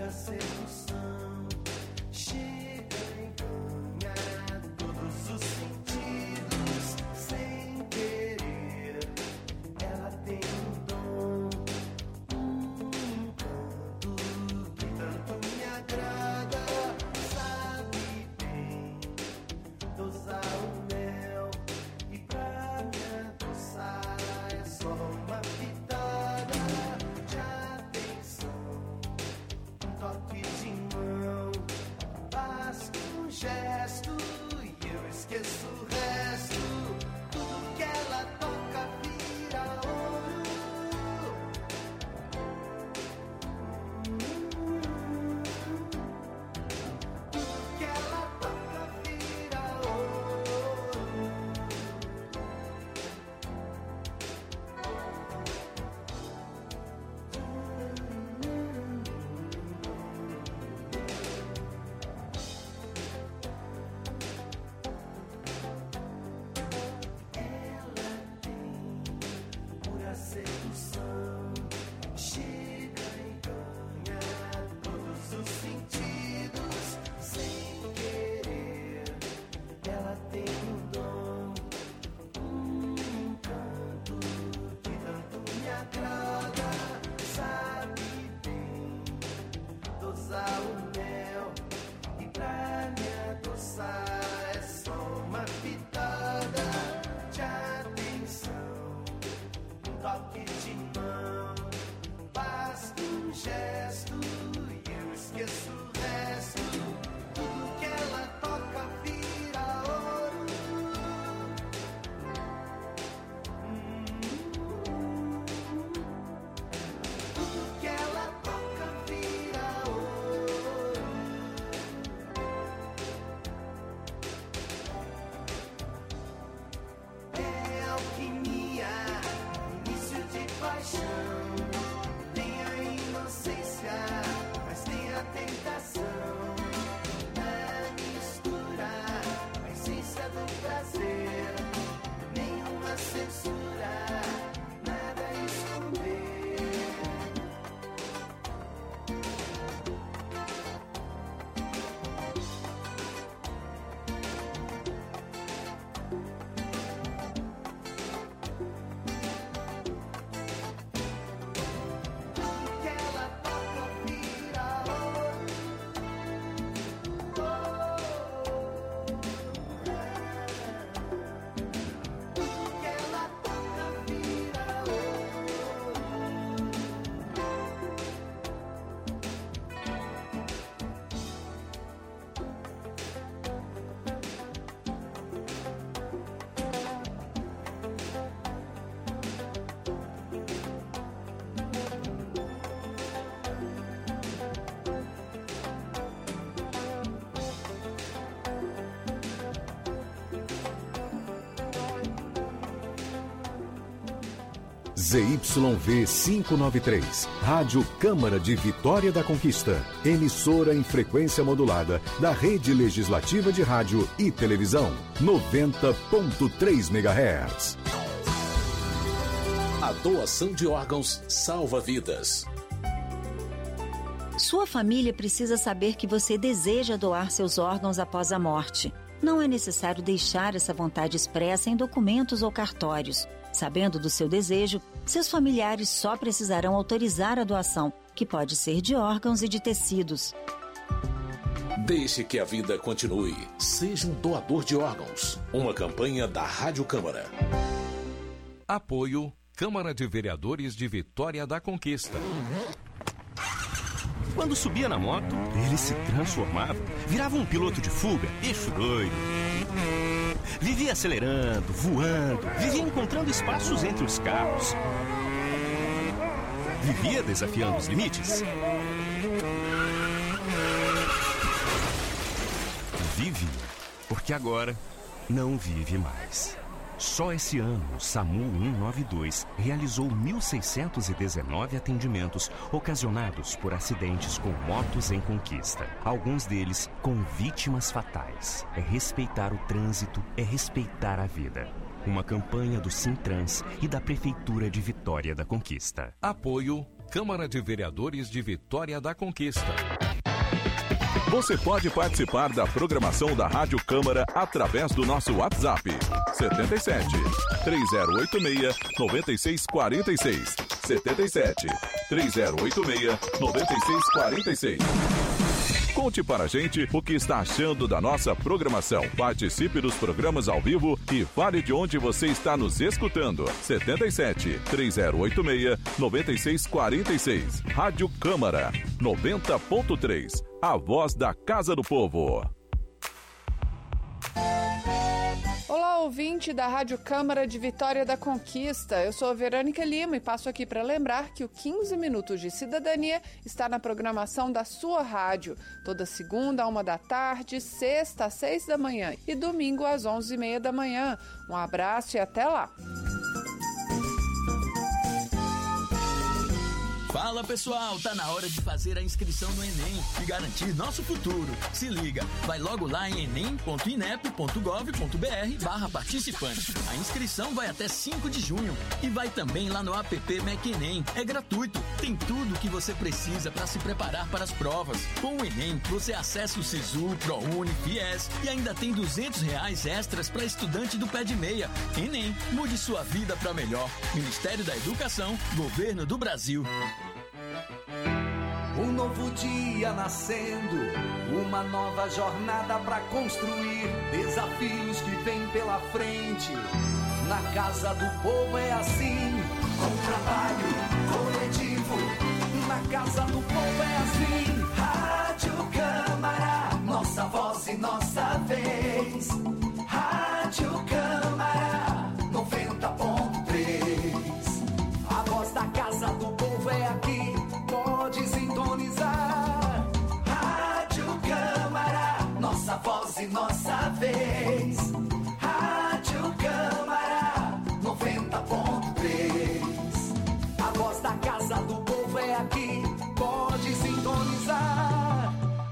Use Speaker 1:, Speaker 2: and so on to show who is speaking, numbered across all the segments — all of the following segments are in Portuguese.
Speaker 1: ZYV 593, Rádio Câmara de Vitória da Conquista, emissora em frequência modulada da Rede Legislativa de Rádio e Televisão, 90.3 MHz.
Speaker 2: A doação de órgãos salva vidas.
Speaker 3: Sua família precisa saber que você deseja doar seus órgãos após a morte. Não é necessário deixar essa vontade expressa em documentos ou cartórios. Sabendo do seu desejo, seus familiares só precisarão autorizar a doação, que pode ser de órgãos e de tecidos.
Speaker 2: Deixe que a vida continue. Seja um doador de órgãos. Uma campanha da Rádio Câmara.
Speaker 4: Apoio Câmara de Vereadores de Vitória da Conquista.
Speaker 5: Quando subia na moto, ele se transformava, virava um piloto de fuga, bicho doido. Vivia acelerando, voando, vivia encontrando espaços entre os carros. Vivia desafiando os limites. Vive, porque agora não vive mais. Só esse ano, o SAMU 192 realizou 1.619 atendimentos ocasionados por acidentes com motos em Conquista. Alguns deles com vítimas fatais. É respeitar o trânsito, é respeitar a vida. Uma campanha do Sintrans e da Prefeitura de Vitória da Conquista.
Speaker 4: Apoio Câmara de Vereadores de Vitória da Conquista.
Speaker 1: Você pode participar da programação da Rádio Câmara através do nosso WhatsApp 77 3086 9646 77 3086 9646. Conte para a gente o que está achando da nossa programação. Participe dos programas ao vivo e fale de onde você está nos escutando. 77 3086 9646. Rádio Câmara 90.3. A voz da Casa do Povo.
Speaker 6: Olá, ouvinte da Rádio Câmara de Vitória da Conquista. Eu sou a Verônica Lima e passo aqui para lembrar que o 15 Minutos de Cidadania está na programação da sua rádio. Toda segunda, à 13h, sexta, às 6h e domingo, às 11h30. Um abraço e até lá!
Speaker 7: Fala pessoal, tá na hora de fazer a inscrição no Enem e garantir nosso futuro. Se liga, vai logo lá em enem.inep.gov.br/participante. A inscrição vai até 5 de junho e vai também lá no app MecEnem. É gratuito, tem tudo o que você precisa para se preparar para as provas. Com o Enem, você acessa o Sisu, ProUni, Fies e ainda tem R$200 extras para estudante do pé de meia. Enem, mude sua vida para melhor. Ministério da Educação, Governo do Brasil.
Speaker 8: Um novo dia nascendo, uma nova jornada pra construir, desafios que vêm pela frente. Na Casa do Povo é assim, com trabalho coletivo. Na Casa do Povo é assim, Rádio Câmara, nossa voz e nossa vez. Rádio Câmara 90.3. A voz da Casa do Povo é aqui, pode sintonizar. Rádio Câmara, nossa voz e nossa vez. Rádio Câmara 90.3. A voz da Casa do Povo é aqui, pode sintonizar.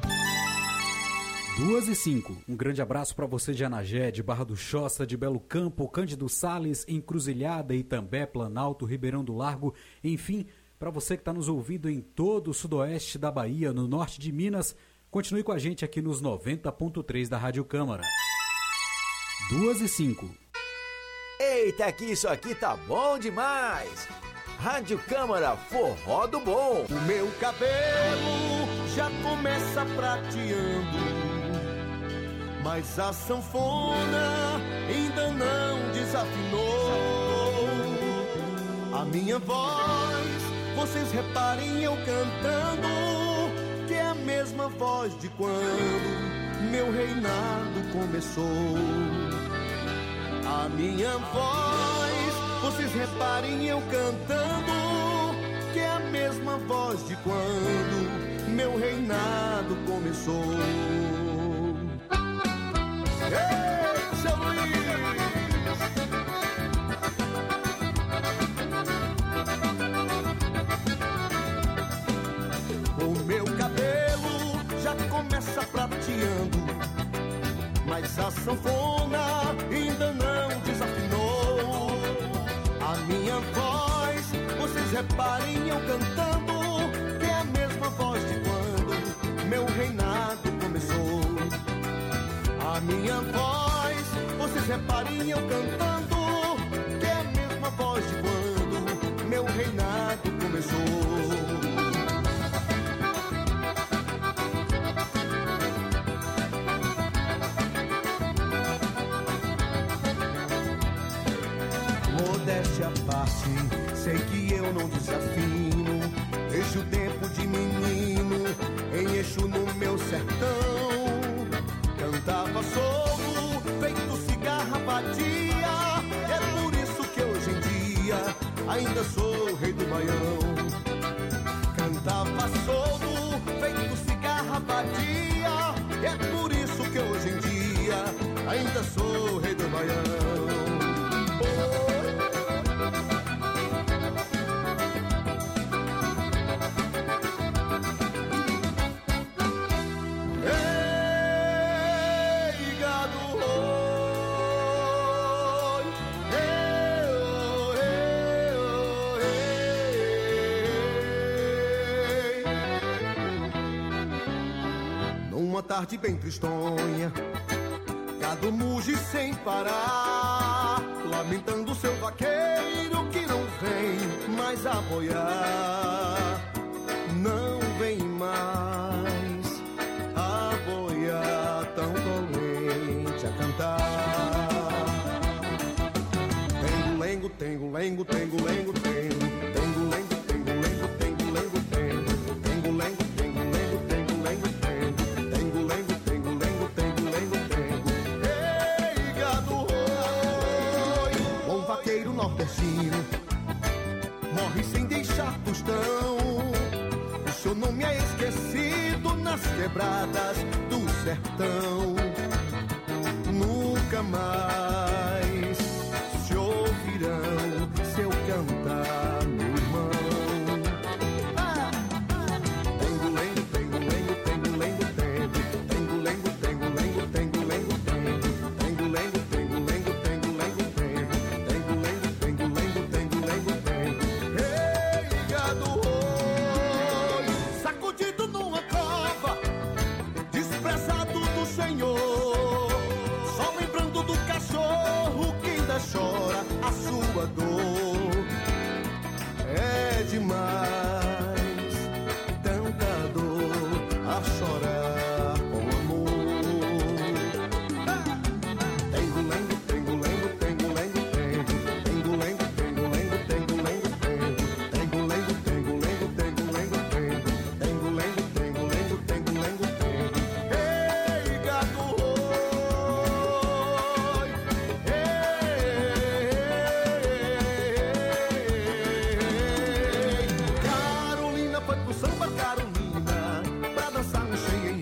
Speaker 9: 2h05. Um grande abraço para você de Anagé, de Barra do Choça, de Belo Campo, Cândido Sales, Encruzilhada, Itambé, Planalto, Ribeirão do Largo, enfim, para você que está nos ouvindo em todo o sudoeste da Bahia, no norte de Minas, continue com a gente aqui nos 90.3 da Rádio Câmara. 2h05.
Speaker 10: Eita, que isso aqui tá bom demais! Rádio Câmara, forró do bom.
Speaker 11: O meu cabelo já começa prateando, mas a sanfona ainda não desafinou. A minha voz, vocês reparem eu cantando, que é a mesma voz de quando meu reinado começou. A minha voz, vocês reparem eu cantando, que é a mesma voz de quando meu reinado começou. Ei, seu Luiz! O meu cabelo já começa prateando, mas a sanfona ainda não desafinou. A minha voz, vocês reparem eu cantando, que é a mesma voz de quando meu reinado começou. A minha voz, vocês reparem eu cantando, que é a mesma voz de quando meu reinado começou. Modéstia à parte, sei que eu não desafino. Deixo o tempo de menino em Exu no meu sertão. Cantava solto, feito cigarra batia. É por isso que hoje em dia ainda sou rei do Baião. Cantava solto, feito cigarra batia. É por isso que hoje em dia ainda sou rei do Baião. uma tarde bem tristonha, gado muge sem parar, lamentando seu vaqueiro que não vem mais a boiar. Não vem mais a boiar, tão dolente a cantar. Tengo-lengo, tengo-lengo, tengo-lengo, tengo. Tengo-lengo, tengo-lengo, tengo-lengo, tengo. Tengo-lengo, tengo-lengo, tengo-lengo, tengo. Tengo-lengo, tengo-lengo, tengo-lengo, tengo. Ei, gado, oi! Bom vaqueiro nordestino morre sem deixar tostão. O seu nome é esquecido nas quebradas do sertão. Nunca mais se ouvirão seu cantar, meu irmão. Tengo-lengo, tengo-lengo, tengo-lengo, tengo. Tengo-lengo, tengo-lengo, tengo-lengo, tengo. Tengo-lengo, tengo-lengo, tengo-lengo, tengo. Tengo-lengo, tengo-lengo, tengo-lengo, tengo. Ei, gado, oi! Sacudido numa cova, desprezado do Senhor, só lembrando do cachorro que ainda chora a sua dor. É demais, tanta dor a chorar com amor. Tengo-lengo, tengo-lengo, tengo-lengo, tengo. Tengo-lengo, tengo-lengo, tengo-lengo, tengo. Tengo-lengo, tengo-lengo, tengo-lengo, tengo. Tengo-lengo, tengo-lengo, tengo-lengo, tengo. Ei, gado, oi! Ei, Carolina foi pro samba, Carolina, pra dançar no cheio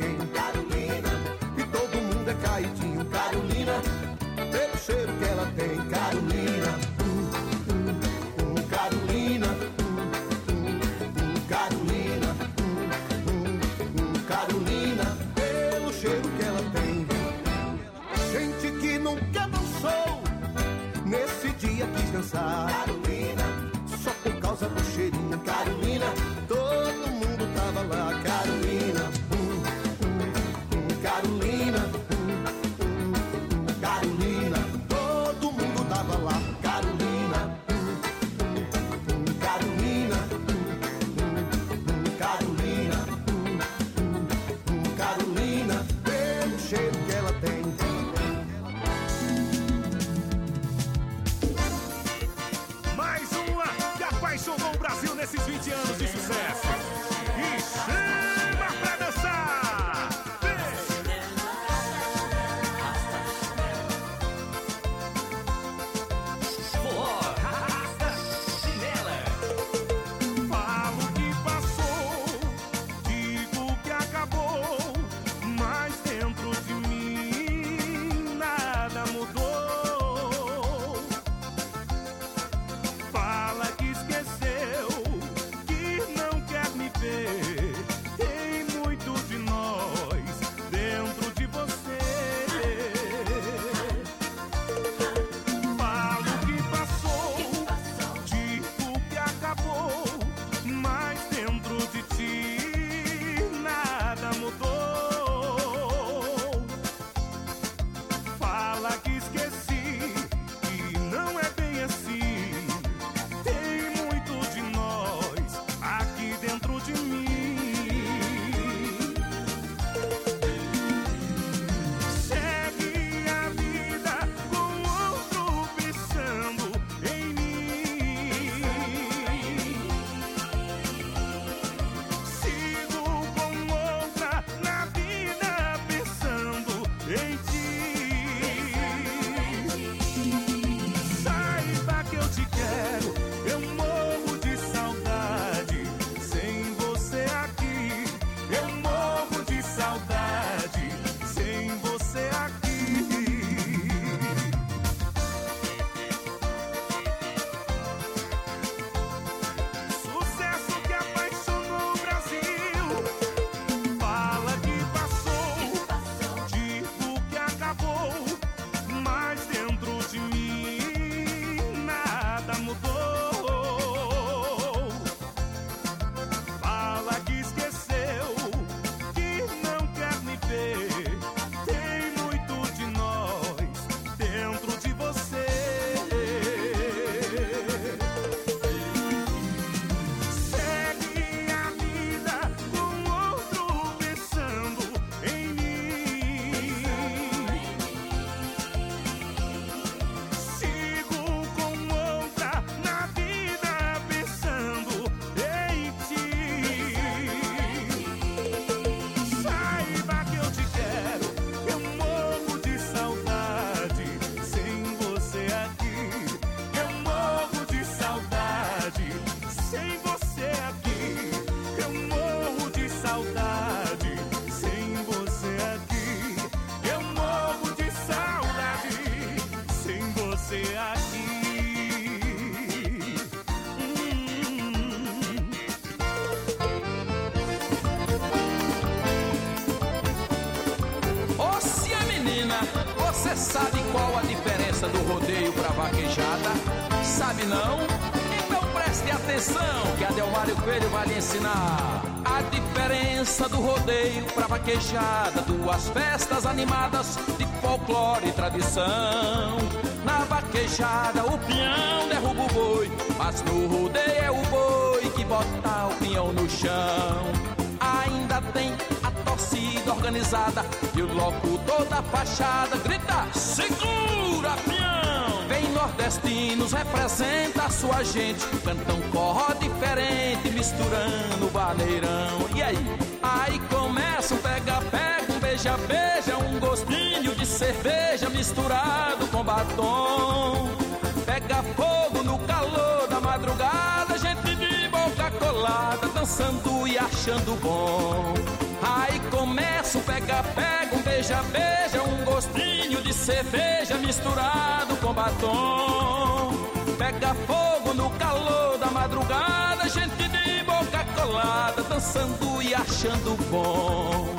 Speaker 12: Você sabe qual a diferença do rodeio pra vaquejada? Sabe não? Então preste atenção que a Delmário Coelho vai lhe ensinar. A diferença do rodeio pra vaquejada, duas festas animadas de folclore e tradição. Na vaquejada o peão derruba o boi, mas no rodeio é o boi que bota o peão no chão. Ainda tem a torcida organizada e o locutor da fachada grita: segura, peão! Vem nordestinos, representa a sua gente, cantam forró diferente, misturando o vaneirão. E aí? Aí começa um pega-pega, um beija-beija, um gostinho de cerveja misturado com batom. Pega fogo no calor da madrugada, gente de boca colada, dançando e achando bom. Aí começa um pega-pega, um beija-beija, um gostinho de cerveja misturado com batom. Pega fogo no calor da madrugada, gente de boca colada, dançando e achando bom.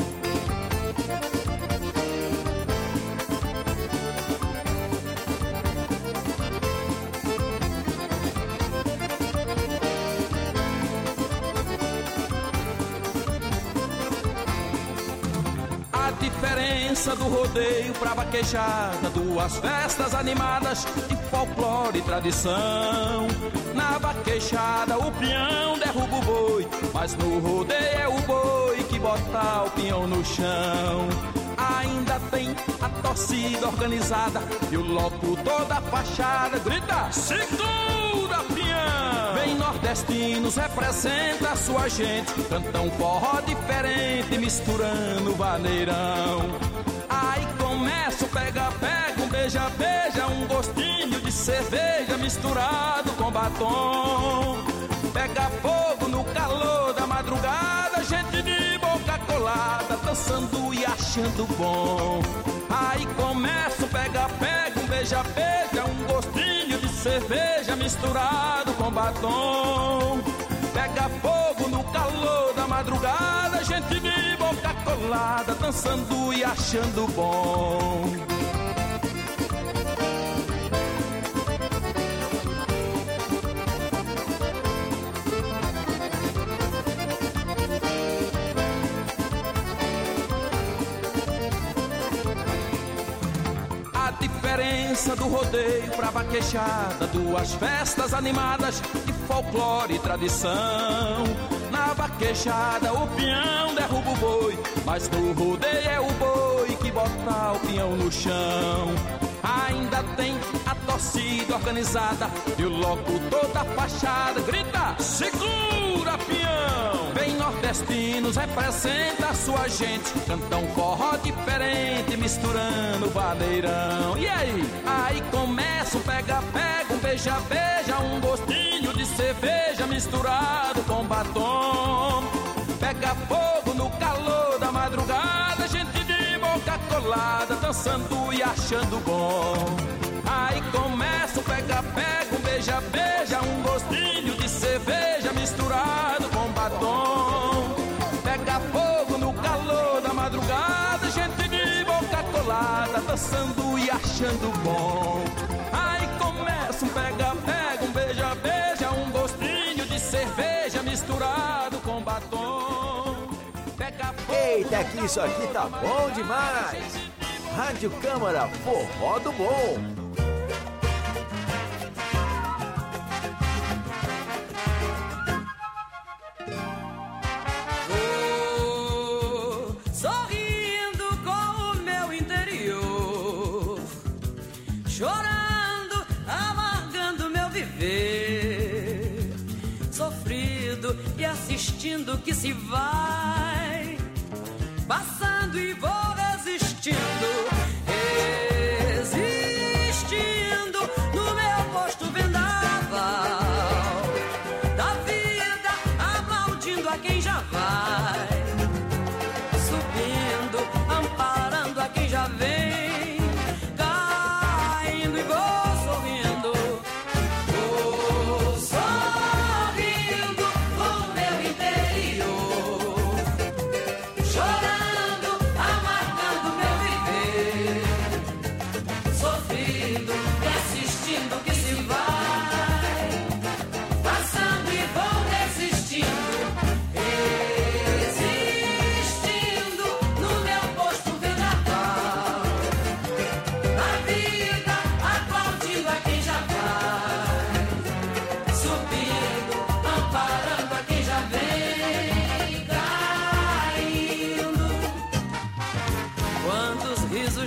Speaker 12: A diferença do rodeio pra vaquejada, duas festas animadas de folclore e tradição. Na vaquejada o peão derruba o boi, mas no rodeio é o boi que bota o peão no chão. Ainda tem a torcida organizada e o locutor da fachada grita: segura, peão! Vem nordestinos, representa a sua gente, cantam forró diferente, misturando o vaneirão. Aí começa o pega-pega, um beija-beija, um gostinho de cerveja misturado com batom. Pega fogo no calor da madrugada, gente de boca colada, dançando e achando bom. Aí começa o pega-pega, um beija-beija, um gostinho de cerveja misturado com batom. Pega fogo no calor da madrugada, gente de boca colada, dançando e achando bom. A diferença do rodeio pra vaquejada, duas festas animadas de folclore e tradição. Na vaquejada o peão derruba o boi, mas no rodeio é o boi que bota o peão no chão. Ainda tem a torcida organizada e o locutor da fachada grita: segura, peão! Vem nordestinos, representa a sua gente, cantam forró diferente, misturando o vaneirão. E aí? Aí começa um pega-pega, um beija-beija, um gostinho de cerveja misturado com batom. Pega fogo no calor da madrugada, gente de boca colada, dançando e achando bom. Aí começa o pega-pega, um beija-beija, um gostinho de cerveja misturado com batom. Pega fogo no calor da madrugada, gente de boca colada, dançando e achando bom. Aí começa um pega-pega, um beija-beija, um gostinho de cerveja misturado com batom. Pega fogo.
Speaker 10: Eita, que isso aqui tá bom demais! Rádio Câmara, forró do bom.
Speaker 13: Sorrindo com o meu interior, chorando, amargando meu viver, sofrido e assistindo que se vai passando e vou resistindo, resistindo no meu posto vendaval da vida, aplaudindo a quem já vai, subindo, amparando a quem já vem, caindo e vou sorrindo com o meu interior, chorando,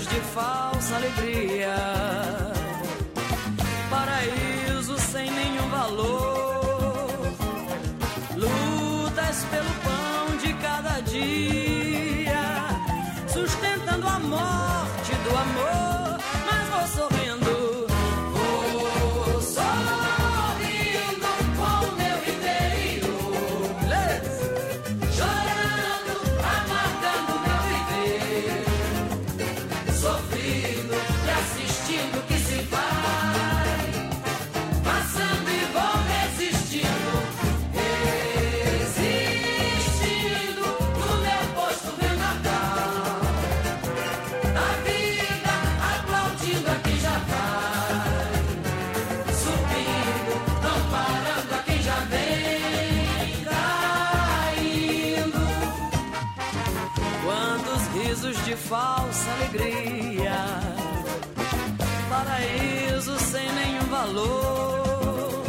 Speaker 13: de falsa alegria, paraíso sem nenhum valor, lutas pelo pão de cada dia, sustentando a morte do amor, mas vou sorrindo. Vou sorrindo com o meu interior, chorando, amargando meu viver, sofrendo e assistindo o que se vai, passando e vou resistindo, resistindo no meu posto, meu Natal, da vida aplaudindo a quem já vai, subindo, não parando a quem já vem caindo. Quantos risos de falsa alegria, paraíso sem nenhum valor,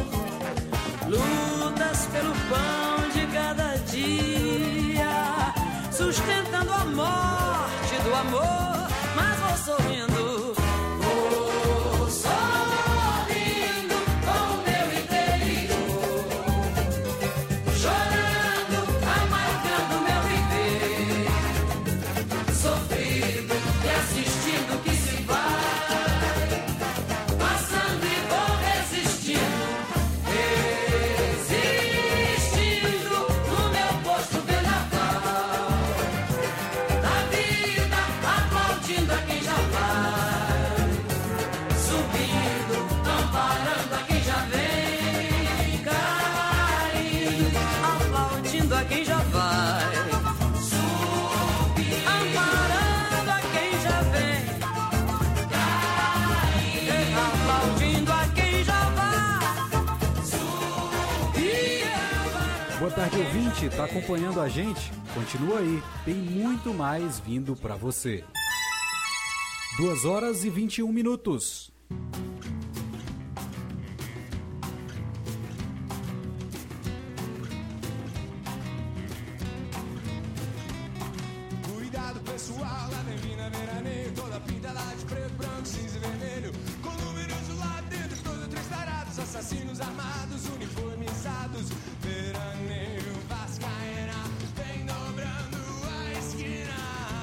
Speaker 13: lutas pelo pão de cada dia, sustentando a morte do amor, mas vou sorrindo. Vou sorrindo com o meu interior, chorando, amargando meu viver, sofrendo e assistindo o que se vai, passando e vou resistindo, resistindo no meu posto de Natal, da vida aplaudindo a quem já vai, subindo, não parando a quem já vem caindo, aplaudindo a quem já vai, subindo, amparando a quem já vem caindo, aplaudindo a quem já vai, subindo.
Speaker 9: Boa tarde, ouvinte. Tá acompanhando a gente? Continua aí. Tem muito mais vindo pra você. 2h21.
Speaker 14: Cuidado pessoal, lá tem mina veraneio, toda pinta lá de preto, branco, cinza e vermelho, com números lá dentro, todos três tarados, assassinos armados, uniformizados, veraneio, vascaína, vem dobrando a esquina.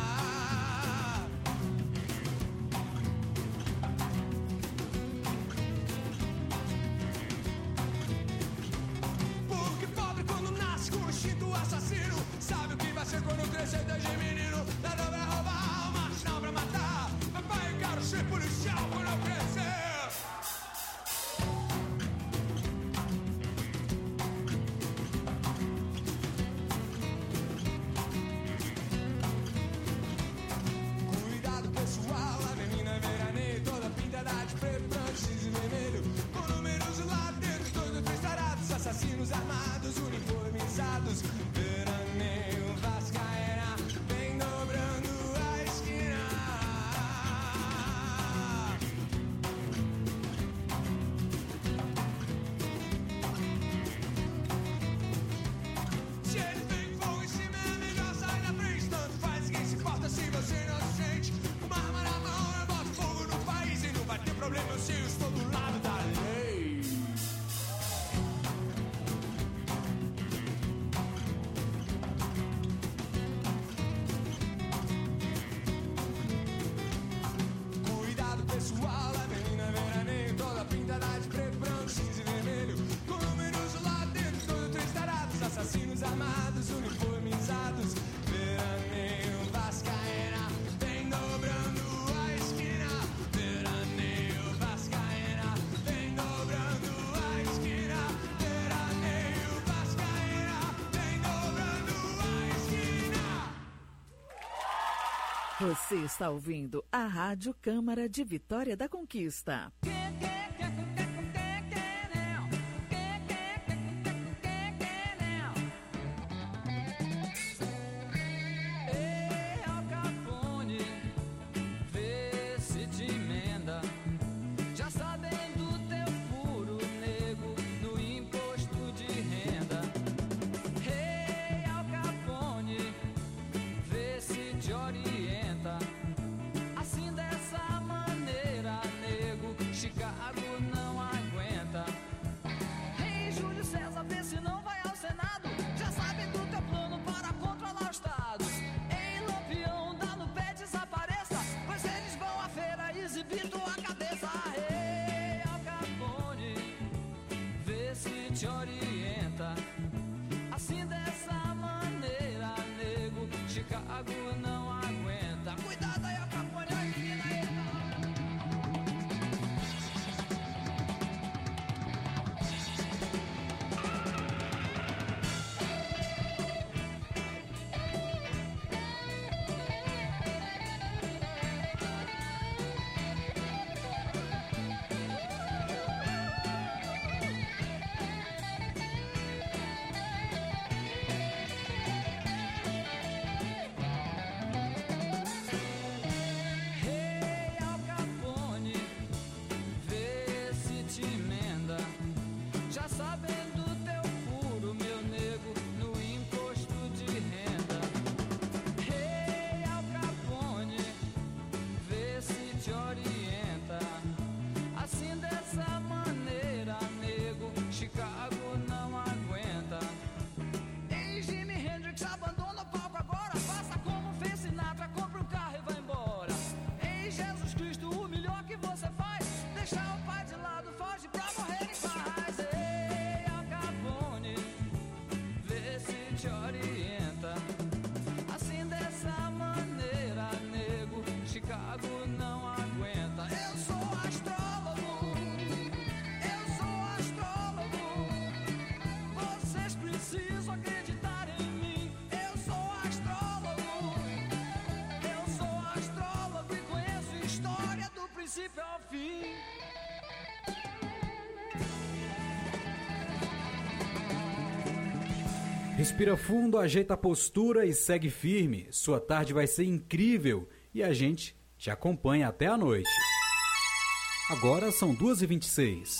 Speaker 14: Porque pobre quando nasce com o instinto assassino, sabe o que vai ser quando crescer desde menino. Nada vai roubar, mas não pra matar. Papai, eu quero ser policial quando eu crescer. Cuidado pessoal, a menina veraneio, toda pintada de preto, branco, cinza e vermelho, com números lá dentro, todos três tarados, assassinos armados, uniformizados, veraneio, vascaína, vem dobrando a esquina. Se ele tem fogo em cima, é melhor sair na frente. Tanto faz, quem se importa se você não se sente. Uma arma na mão, eu boto fogo no país e não vai ter problema, eu sei, eu estou do lado da lei. Cuidado pessoal, a menina veraneio, toda pintada de preto, branco, cinza e vermelho, com números lá dentro, todos três tarados, assassinos armados, uniformizados, veraneio, vascaína, vem dobrando a esquina, veraneio, vascaína, vem dobrando a esquina, veraneio, vascaína, vem dobrando a esquina.
Speaker 15: Você está ouvindo a Rádio Câmara de Vitória da Conquista.
Speaker 13: Ei, Al Capone, vê se te emenda, já sabendo teu furo nego no imposto de renda. Ei, Al Capone, vê se te orienta, assim deve Chicago não aguenta. Cuidado aí, a Capone, olha que mina aí.
Speaker 9: Respira fundo, ajeita a postura e segue firme. Sua tarde vai ser incrível e a gente te acompanha até a noite. Agora são 2h26.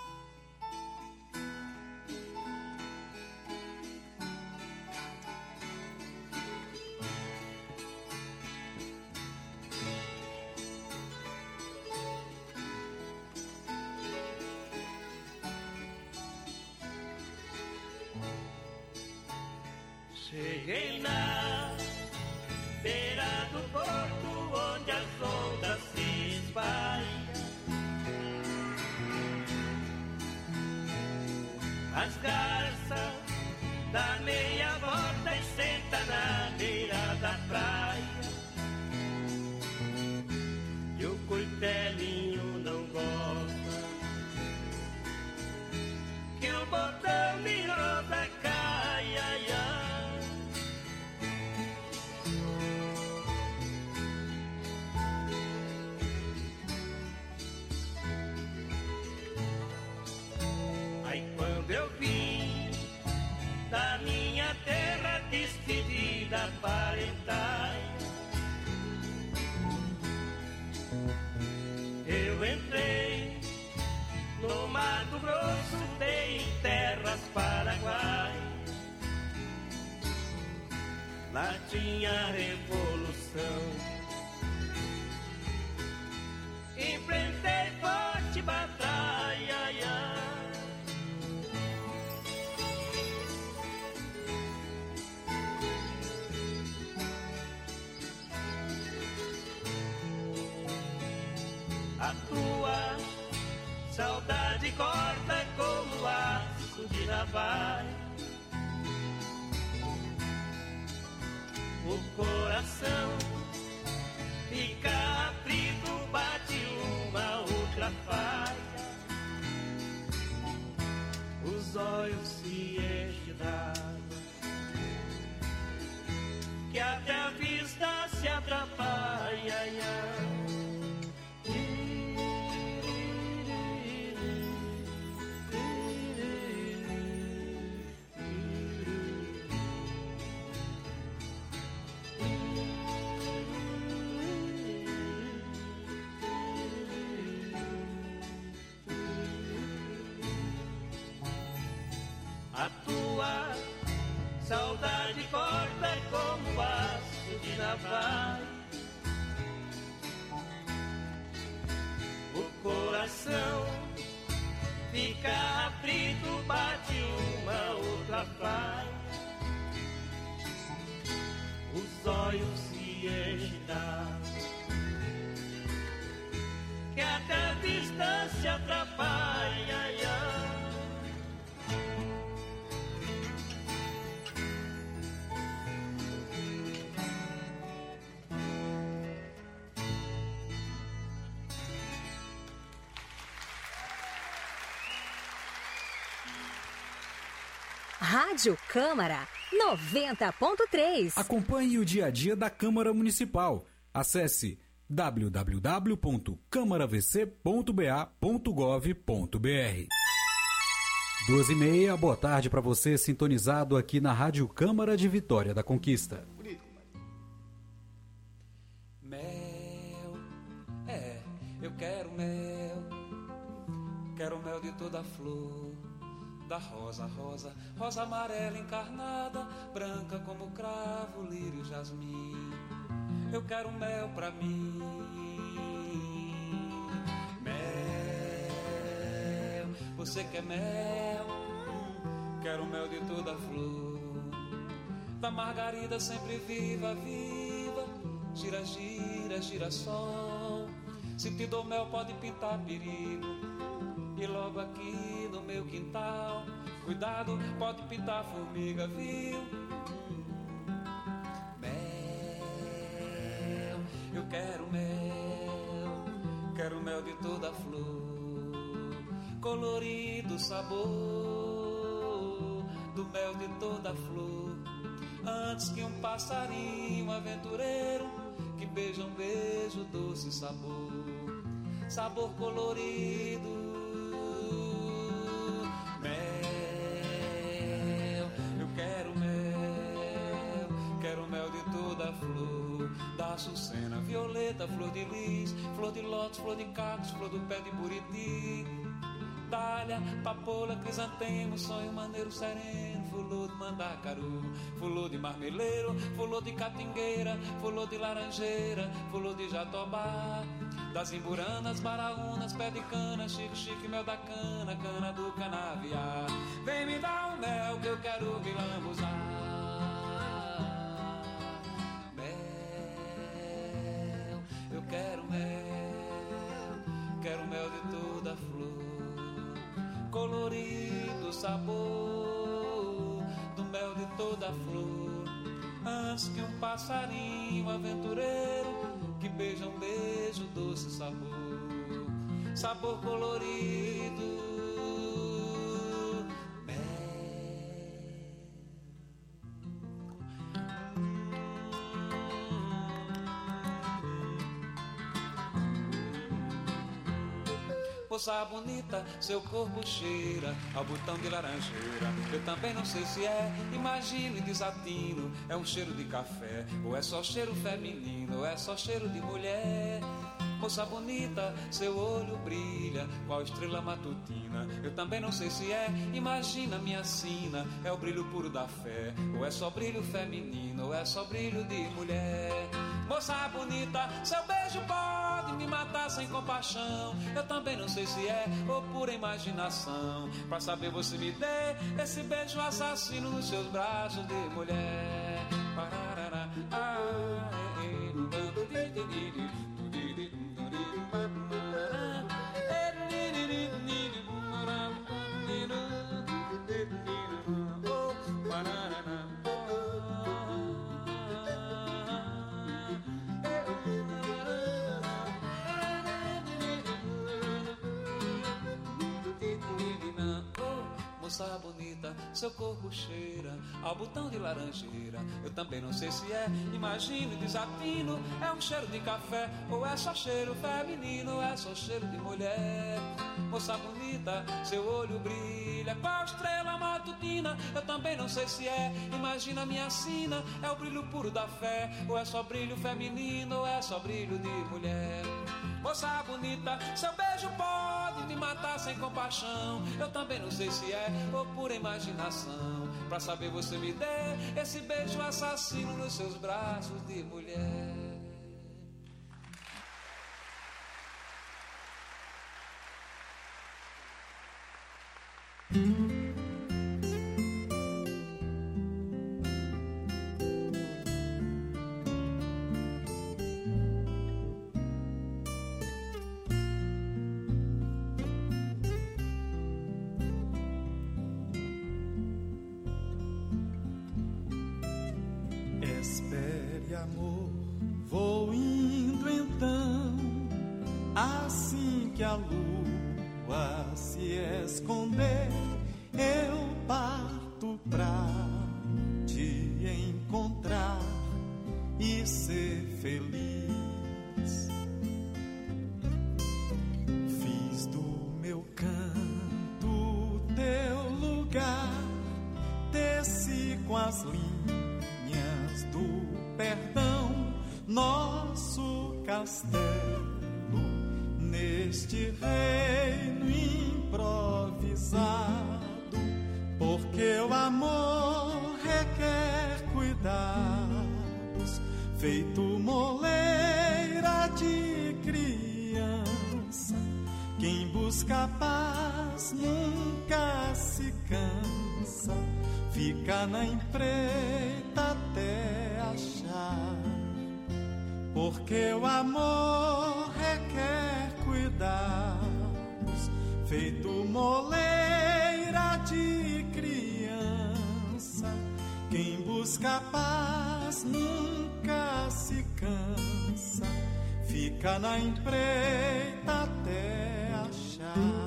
Speaker 16: Cheguei na beira do porto onde as ondas se espalham. As garças dá meia volta e senta na beira da praia. E o coitelinho não gosta que o botão de rosa caia, ai, ai. Quando eu vim da minha terra despedida parental, eu entrei no Mato Grosso, dei em terras Paraguai. Lá tinha revolução, enfrentei forte batalha, ai, ai. A tua saudade corta como aço de navalha. O coração fica aflito, bate uma outra falha. Os olhos se enchem d'água, que até a vista se atrapalha, ai, ai. A tua saudade corta como aço de navalha. O coração fica aflito, bate uma outra falha. Os olhos se enchem d'água, que até a vista se atrapalha, ai, ai.
Speaker 17: Rádio Câmara 90.3.
Speaker 9: Acompanhe o dia a dia da Câmara Municipal. Acesse www.câmaravc.ba.gov.br. 2h30, boa tarde para você sintonizado aqui na Rádio Câmara de Vitória da Conquista.
Speaker 12: Mel, eu quero mel de toda flor, da rosa, rosa amarela encarnada, branca como cravo, lírio, jasmim. Eu quero mel pra mim. Mel, você quer mel? Quero mel de toda flor, da margarida sempre viva, viva. Gira, gira, girassol. Se te dou mel pode pintar perigo. E logo aqui no meu quintal, cuidado, pode pintar formiga, viu? Mel, eu quero mel de toda flor, colorido sabor do mel de toda flor. Antes que um passarinho aventureiro que beija um beijo, doce sabor, sabor colorido. Mel, eu quero mel de toda flor, da açucena, violeta, flor de lis, flor de lótus, flor de cactus, flor do pé de buriti, dália, papoula, crisantemo, sonho maneiro sereno, fulô de mandacaru, fulô de marmeleiro, fulô de catingueira, fulô de laranjeira, fulô de jatobá, das imburanas, baraúnas, pé de cana, chique, chique, mel da cana, cana do canaviar. Vem me dar o mel que eu quero me lambuzar. Mel, eu quero mel de toda flor, colorido sabor do mel de toda flor. Antes que um passarinho aventureiro que beija um beijo, doce sabor, sabor colorido. Moça bonita, seu corpo cheira ao botão de laranjeira. Eu também não sei se é, imagino e desatino. É um cheiro de café, ou é só cheiro feminino, ou é só cheiro de mulher. Moça bonita, seu olho brilha qual estrela matutina. Eu também não sei se é, imagina minha sina. É o brilho puro da fé, ou é só brilho feminino, ou é só brilho de mulher. Moça bonita, seu beijo pode me matar sem compaixão. Eu também não sei se é ou pura imaginação. Pra saber você me dê esse beijo assassino nos seus braços de mulher. Pararara, moça bonita, seu corpo cheira ao botão de laranjeira. Eu também não sei se é, imagino e desatino. É um cheiro de café, ou é só cheiro feminino, ou é só cheiro de mulher. Moça bonita, seu olho brilha qual estrela matutina. Eu também não sei se é, imagina minha sina. É o brilho puro da fé, ou é só brilho feminino, ou é só brilho de mulher. Moça bonita, seu beijo pode me matar sem compaixão. Eu também não sei se é ou pura imaginação. Pra saber você me dê esse beijo assassino nos seus braços de mulher.
Speaker 11: Espere, amor, vou indo então. Assim que a lua se esconder, eu parto
Speaker 18: luto pra te encontrar e ser feliz. Fiz do meu canto teu lugar, desci com as linhas do perdão, nosso castelo neste reino improvisado, porque o amor requer cuidados, feito moleira de criança. Quem busca paz nunca se cansa, fica na empreita até achar, porque o amor requer cuidados, feito moleira de criança. Quem busca paz nunca se cansa, fica na empreita até achar.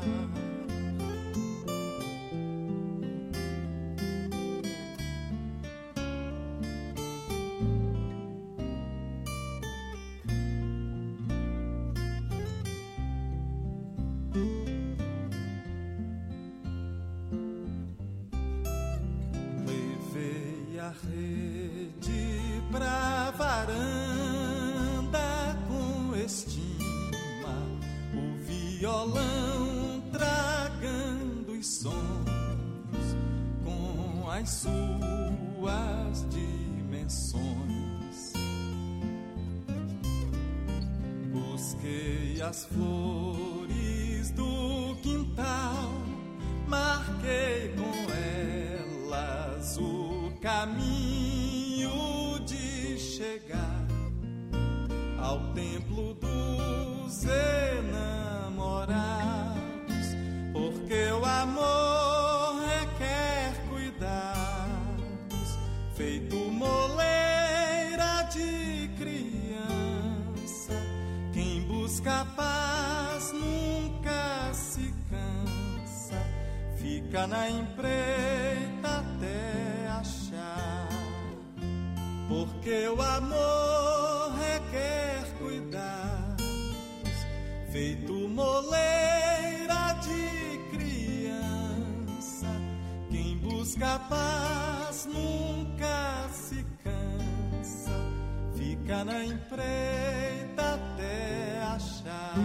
Speaker 18: A rede pra varanda com estima, o violão tragando os sons com as suas dimensões. Busquei as flores do quintal, marquei com elas o caminho de chegar ao templo dos enamorados, porque o amor requer cuidados, feito moleira de criança. Quem busca paz nunca se cansa, fica na empreita até achar, porque o amor requer cuidados, feito moleira de criança. Quem busca paz nunca se cansa, fica na empreita até achar.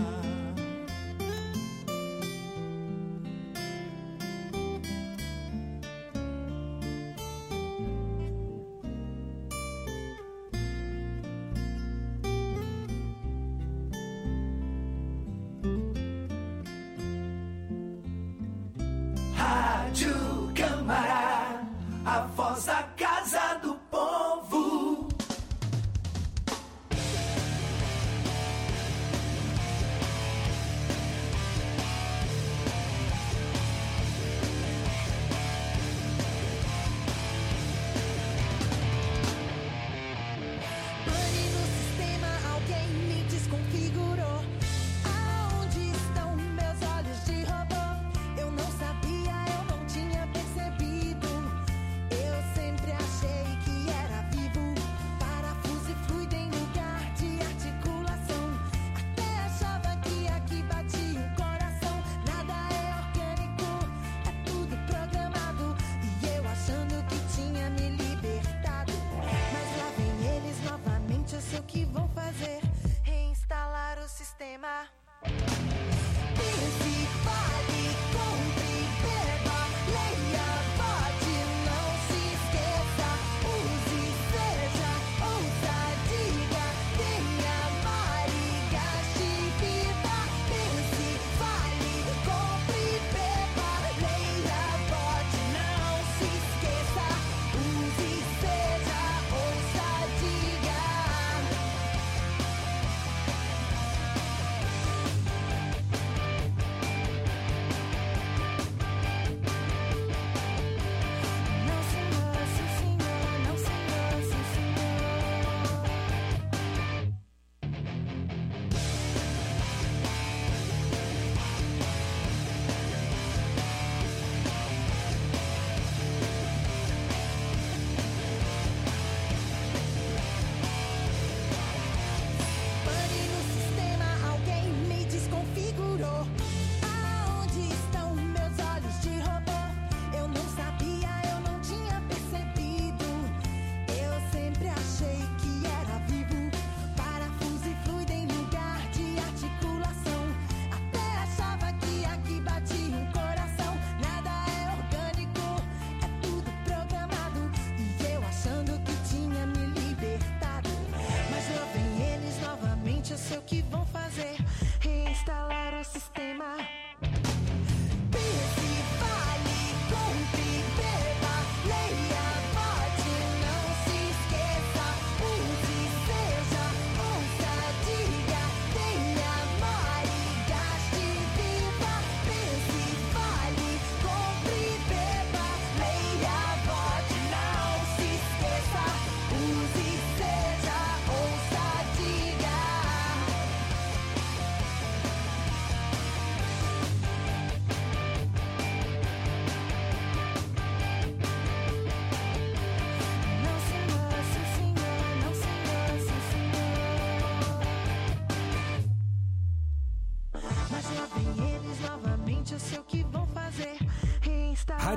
Speaker 8: Rádio Câmara, a voz da Casa do Povo.
Speaker 19: Pane no sistema, alguém me desconfigurou. Aonde estão meus olhos de robô? Eu não sabia, eu não tinha percebido. Eu sempre achei que era vivo. Parafuso e fluido em lugar de articulação. Até achava que aqui batia o coração. Nada é orgânico, é tudo programado. E eu achando que tinha me libertado. Mas lá vem eles novamente, eu sei o que vão fazer. Reinstalar o sistema. Pense, fale, compre, beba, leia, vote, não se esqueça. Use, seja, ouça, diga, tenha, mare, gaste, viva. Pense, fale, compre, beba, leia, vote, não se esqueça. Use, seja, ouça, diga.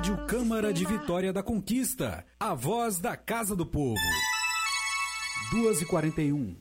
Speaker 9: Rádio Câmara de Vitória da Conquista, a voz da Casa do Povo. 2h41.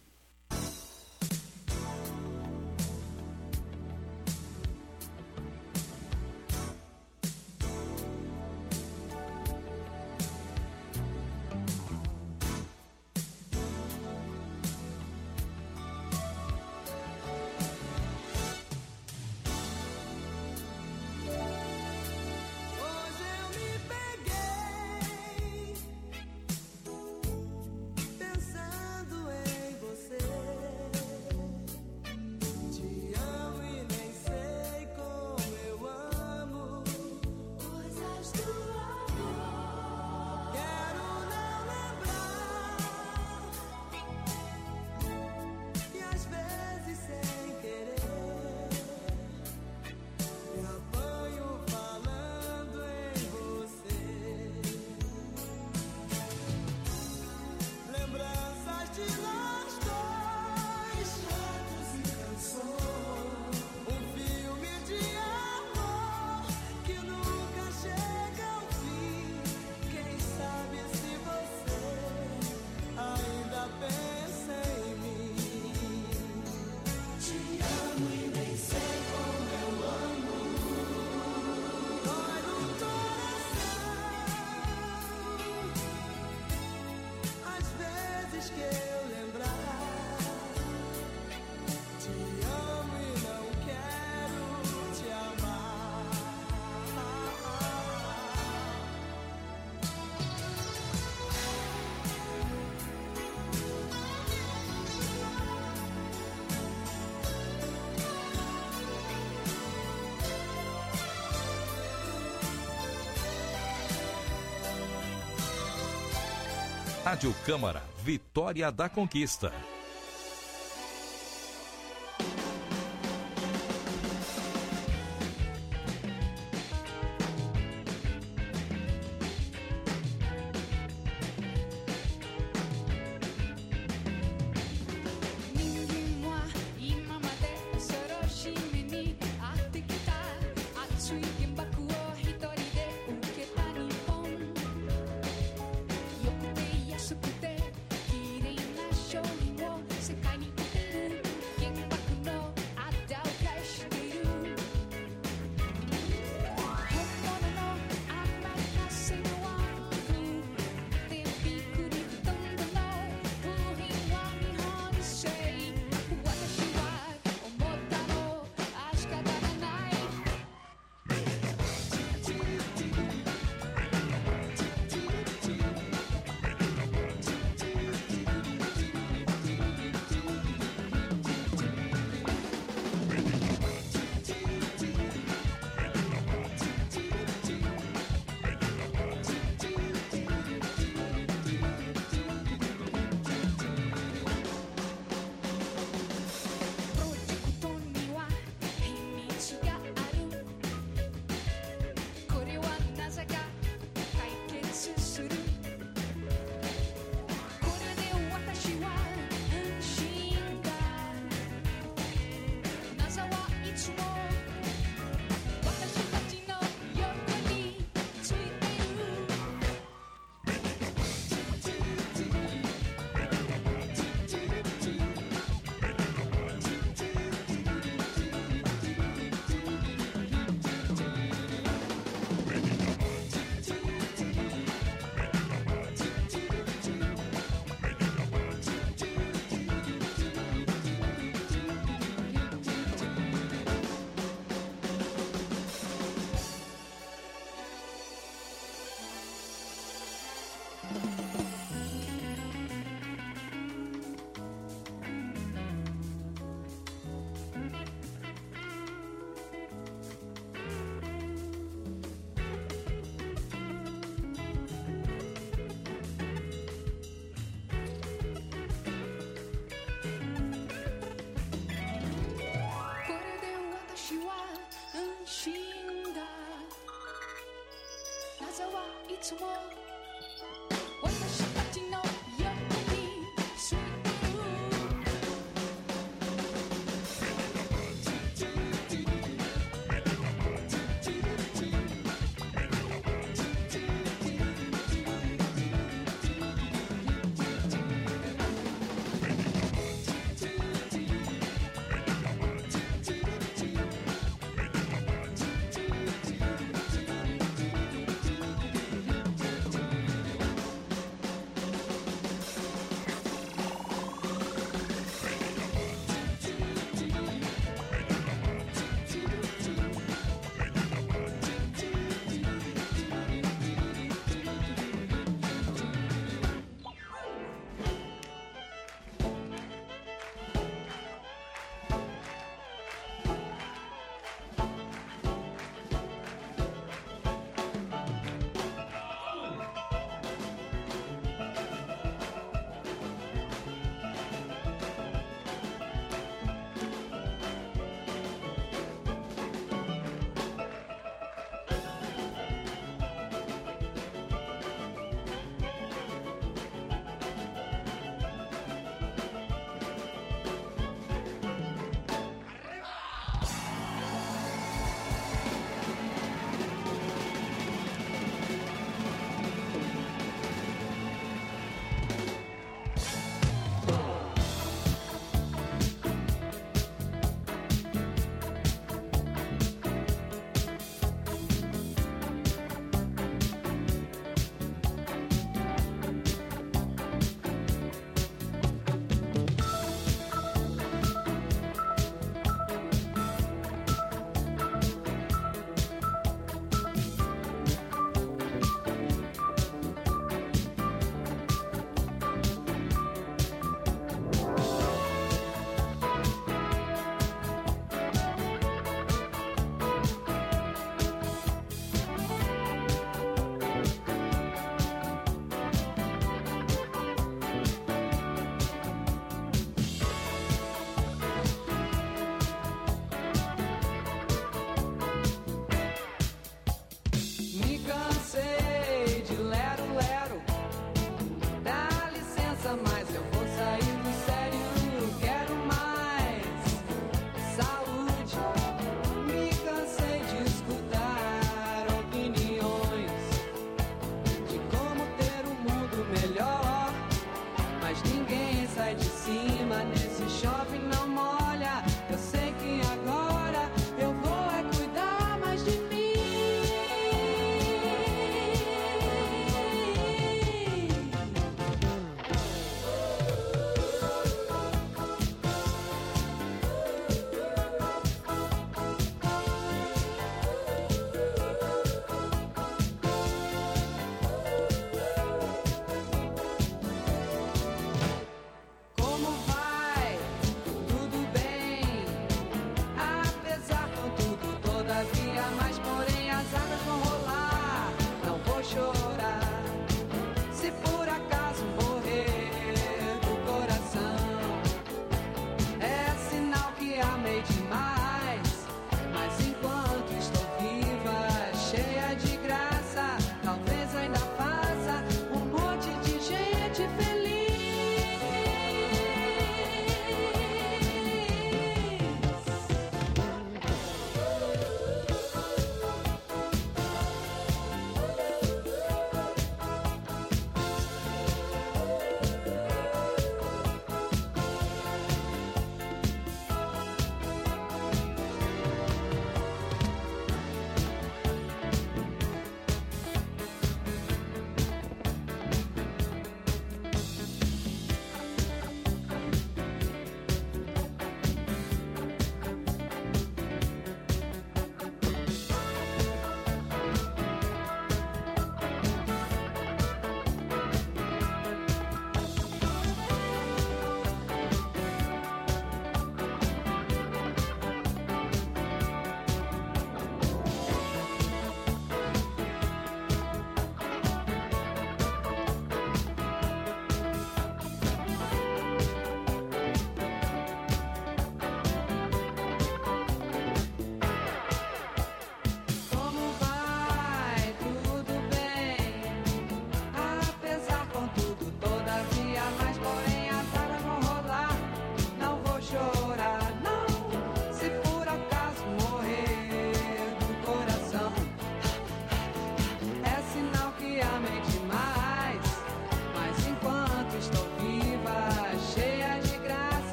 Speaker 4: Rádio Câmara, Vitória da Conquista.
Speaker 14: Show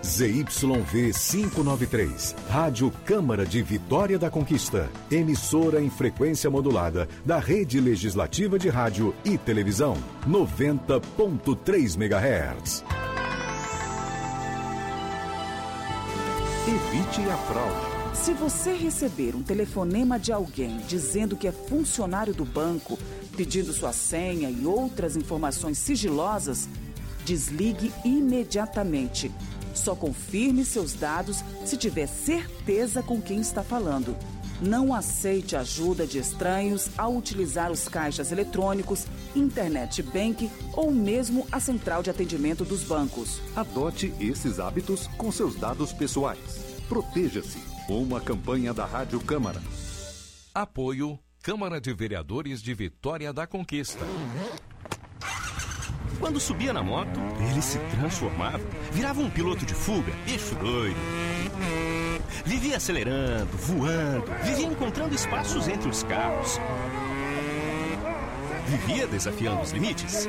Speaker 1: ZYV 593, Rádio Câmara de Vitória da Conquista, emissora em frequência modulada da Rede Legislativa de Rádio e Televisão, 90.3 MHz.
Speaker 20: Evite a fraude. Se você receber um telefonema de alguém dizendo que é funcionário do banco, pedindo sua senha e outras informações sigilosas, desligue imediatamente. Só confirme seus dados se tiver certeza com quem está falando. Não aceite ajuda de estranhos ao utilizar os caixas eletrônicos, internet bank ou mesmo a central de atendimento dos bancos.
Speaker 21: Adote esses hábitos com seus dados pessoais. Proteja-se. Uma campanha da Rádio Câmara.
Speaker 4: Apoio Câmara de Vereadores de Vitória da Conquista.
Speaker 5: Quando subia na moto, ele se transformava, virava um piloto de fuga, bicho doido. Vivia acelerando, voando, vivia encontrando espaços entre os carros. Vivia desafiando os limites.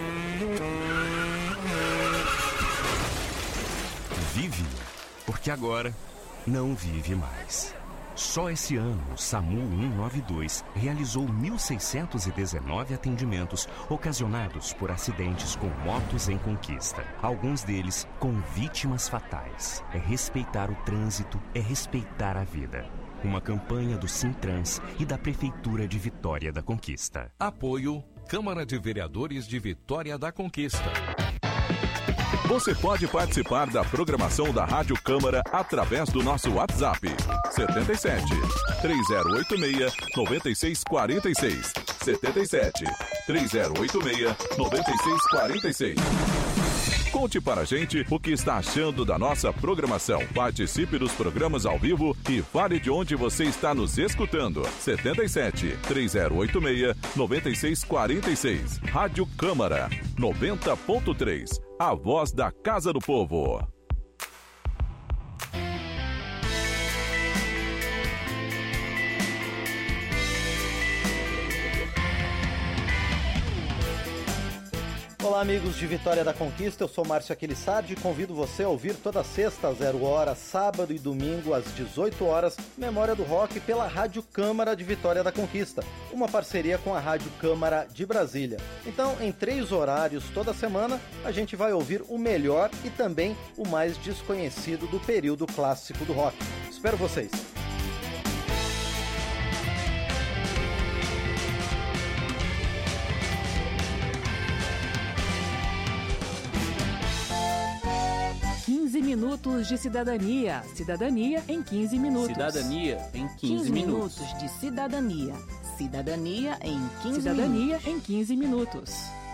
Speaker 5: Vive, porque agora não vive mais. Só esse ano, o SAMU 192 realizou 1.619 atendimentos ocasionados por acidentes com motos em conquista. Alguns deles com vítimas fatais. É respeitar o trânsito, é respeitar a vida. Uma campanha do Sintrans e da Prefeitura de Vitória da Conquista.
Speaker 4: Apoio Câmara de Vereadores de Vitória da Conquista.
Speaker 22: Você pode participar da programação da Rádio Câmara através do nosso WhatsApp 77 3086 9646 77 3086 9646. Conte para a gente o que está achando da nossa programação. Participe dos programas ao vivo e fale de onde você está nos escutando. 77 3086 9646. Rádio Câmara 90.3. A voz da Casa do Povo.
Speaker 23: Olá, amigos de Vitória da Conquista, eu sou Márcio Aquilissardi e convido você a ouvir toda sexta às 0h, sábado e domingo às 18 horas, Memória do Rock pela Rádio Câmara de Vitória da Conquista, uma parceria com a Rádio Câmara de Brasília. Então, em 3 horários toda semana, a gente vai ouvir o melhor e também o mais desconhecido do período clássico do rock. Espero vocês!
Speaker 20: Minutos de cidadania. Cidadania em 15 minutos.
Speaker 24: Cidadania em 15 minutos.
Speaker 20: De cidadania. Cidadania em 15
Speaker 23: Cidadania
Speaker 20: em 15 minutos.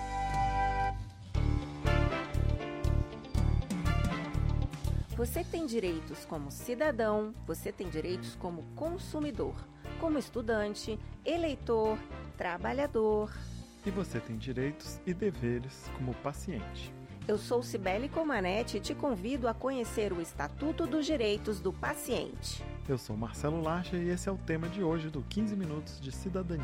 Speaker 25: Você tem direitos como cidadão, você tem direitos como consumidor, como estudante, eleitor, trabalhador.
Speaker 26: E você tem direitos e deveres como paciente.
Speaker 25: Eu sou Cibele Comanete e te convido a conhecer o Estatuto dos Direitos do Paciente.
Speaker 26: Eu sou Marcelo Larcha e esse é o tema de hoje do 15 Minutos de Cidadania.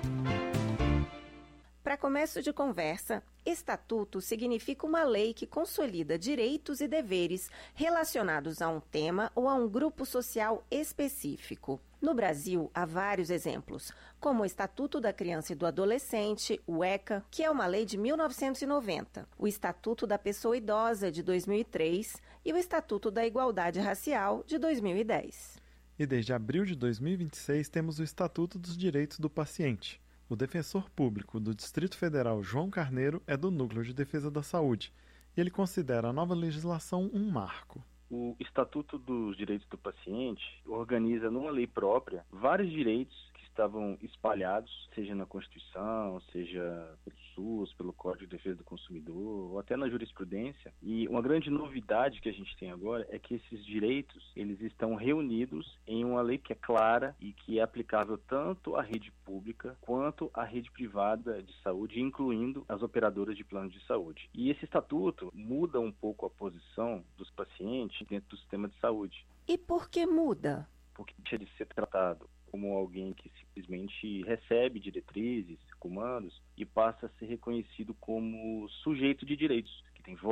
Speaker 25: Para começo de conversa, estatuto significa uma lei que consolida direitos e deveres relacionados a um tema ou a um grupo social específico. No Brasil, há vários exemplos, como o Estatuto da Criança e do Adolescente, o ECA, que é uma lei de 1990, o Estatuto da Pessoa Idosa, de 2003, e o Estatuto da Igualdade Racial, de 2010.
Speaker 26: E desde abril de 2026 temos o Estatuto dos Direitos do Paciente. O defensor público do Distrito Federal, João Carneiro, é do Núcleo de Defesa da Saúde. E ele considera a nova legislação um marco.
Speaker 27: O Estatuto dos Direitos do Paciente organiza numa lei própria vários direitos que estavam espalhados, seja na Constituição, seja pelo SUS, pelo Código de Defesa do Consumidor, ou até na jurisprudência. E uma grande novidade que a gente tem agora é que esses direitos, eles estão reunidos em uma lei que é clara e que é aplicável tanto à rede pública quanto à rede privada de saúde, incluindo as operadoras de plano de saúde. E esse estatuto muda um pouco a posição dos pacientes dentro do sistema de saúde.
Speaker 25: E por que muda?
Speaker 27: Porque deixa de ser tratado como alguém que simplesmente recebe diretrizes, comandos, e passa a ser reconhecido como sujeito de direitos, que tem voz,